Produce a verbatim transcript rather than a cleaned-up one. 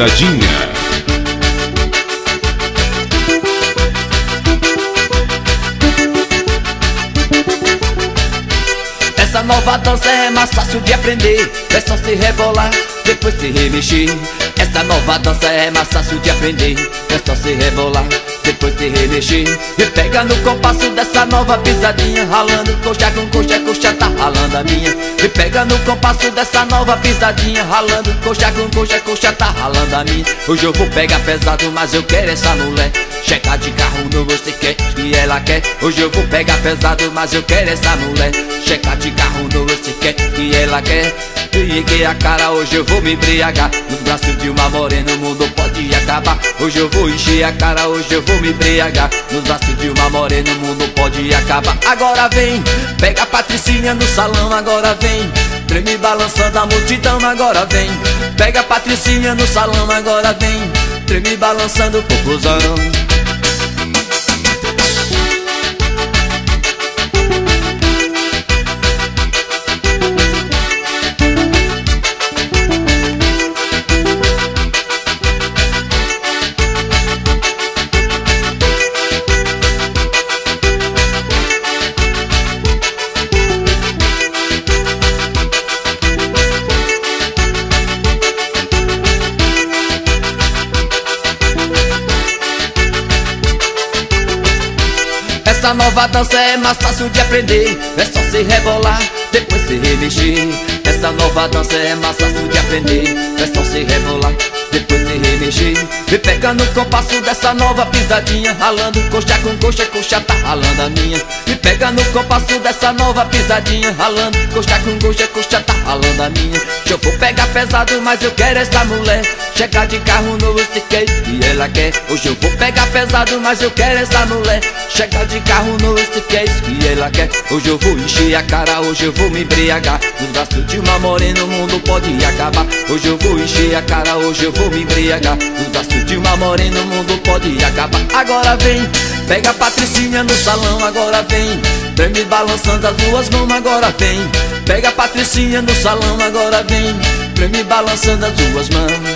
Pisadinha. Essa nova dança é mais fácil de aprender, é só se rebolar, depois se remexer. Essa nova dança é mais fácil de aprender, é só se rebolar, depois se remexer. E pega no compasso dessa nova pisadinha, ralando coxa com coxa, coxa tá ralando a minha. E pega no compasso dessa nova pisadinha, ralando coxa com coxa, coxa tá ralando a minha. Hoje eu vou pegar pesado, mas eu quero essa mulher. Chegar de carro no você quer e ela quer. Hoje eu vou pegar pesado, mas eu quero essa mulher. Chegar de carro no você quer e ela quer. Peguei a cara, hoje eu vou me embriagar. Nos braços de uma morena o mundo pode acabar. Hoje eu vou encher a cara, hoje eu vou me embriagar. Nos braços de uma morena o mundo pode acabar. Agora vem, pega a Patricinha no salão, agora vem. Treme balançando a multidão, agora vem. Pega a Patricinha no salão, agora vem. Treme balançando o popozão. Essa nova dança é mais fácil de aprender, é só se rebolar, depois se remexer. Essa nova dança é mais fácil de aprender, é só se rebolar, depois se remexer. E pega no compasso dessa nova pisadinha, ralando coxa com coxa, coxa tá ralando a minha. E pega no compasso dessa nova pisadinha, ralando coxa com coxa, coxa tá ralando a minha. Eu vou pegar pesado, mas eu quero essa mulher. Chegar de carro no skate e ela quer. Hoje eu vou pegar pesado, mas eu quero essa mulher. Chegar de carro no skate e ela quer. Hoje eu vou encher a cara, hoje eu vou me embriagar. Nos braços de uma morena o mundo pode acabar. Hoje eu vou encher a cara, hoje eu vou me embriagar. Nos braços de uma morena o mundo pode acabar. Agora vem, pega a Patricinha no salão, agora vem. Treme balançando as duas mãos, agora vem. Pega a Patricinha no salão, agora vem. Treme balançando as duas mãos.